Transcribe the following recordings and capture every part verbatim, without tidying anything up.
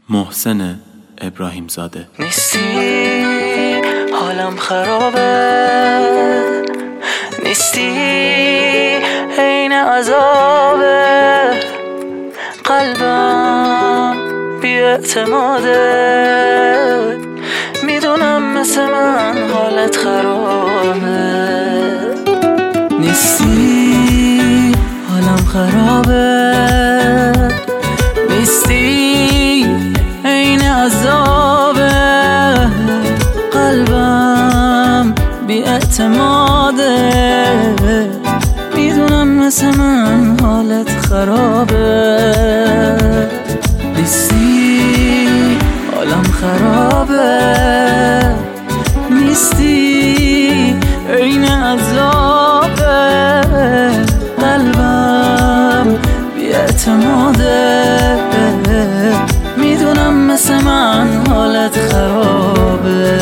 محسن ابراهیم زاده. نیستی حالم خرابه، نیستی عین عذابه، قلبم بی اعتماده، میدونم مثل من حالت خرابه. نیستی حالم خرابه، نیستی عین عذابه، قلبم بی اعتماده، میدونم مثل من حالت خرابه. نیستی حالم خرابه، نیستی عین عذابه، قلبم بی اعتماده، میدونم مثل من حالت خرابه.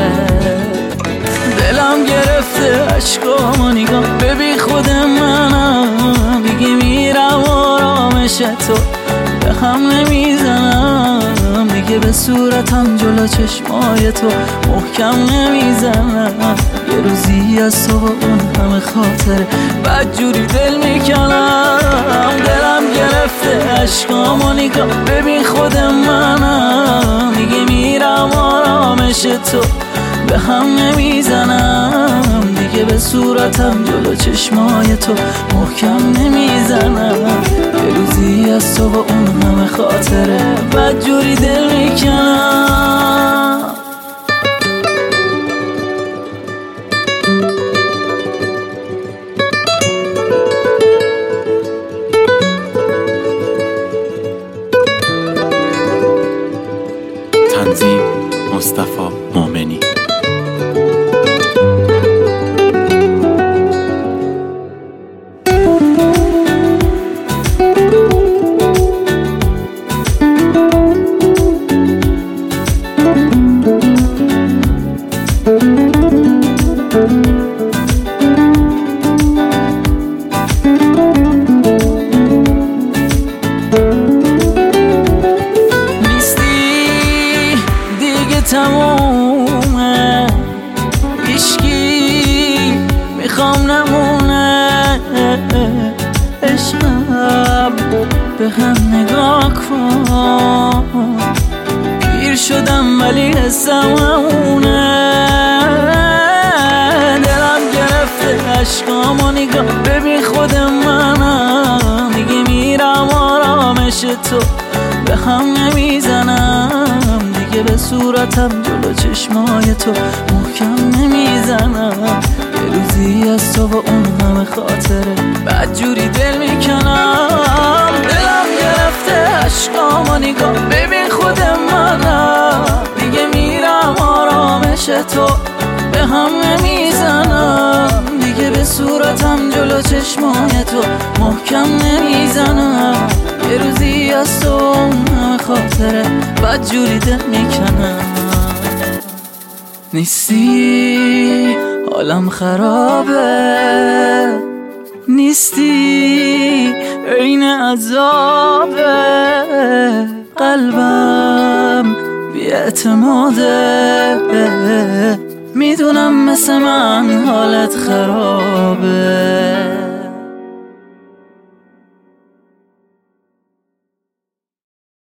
دلم گرفته عشقامو نگاه، ببین خود منم دیگه میرم آرامش تو به هم نمیزنم، دیگه به صورتم جلو چشمای تو محکم نمیزنم. یه روزی از تو با اون همه خاطره بدجوری دل میکنم. دلم گرفته عشقامو نگاه، ببین خود منم دیگه میرم آرامش تو به هم نمیزنم، دیگه به صورتم جلو چشمای تو محکم نمیزنم. یه روزی از تو با اون همه خاطره بدجوری دل میکنم. تنظیم مصطفی مومنی. تمومه عشقی میخوام نمونه، عشقم به هم نگاه کن، پیر شدم ولی حسم همونه. دلم گرفته عشقامو نگاه، ببین خود منم دیگه میرم آرامش تو به هم نمیزنم، دیگه به صورتم جلو چشمای تو محکم نمیزنم. یه روزی از تو با اون همه خاطره بدجوری دل میکنم. دلم گرفته عشقامو نگاه، ببین خود منم دیگه میرم آرامش تو به هم نمیزنم، دیگه به صورتم جلو چشمای تو محکم نمیزنم. یه روزی از تو همه خاطره بدجوری دل میکنم. نیستی حالم خرابه، نیستی عین عذابه، قلبم بی اعتماده، میدونم مثل من حالت خرابه.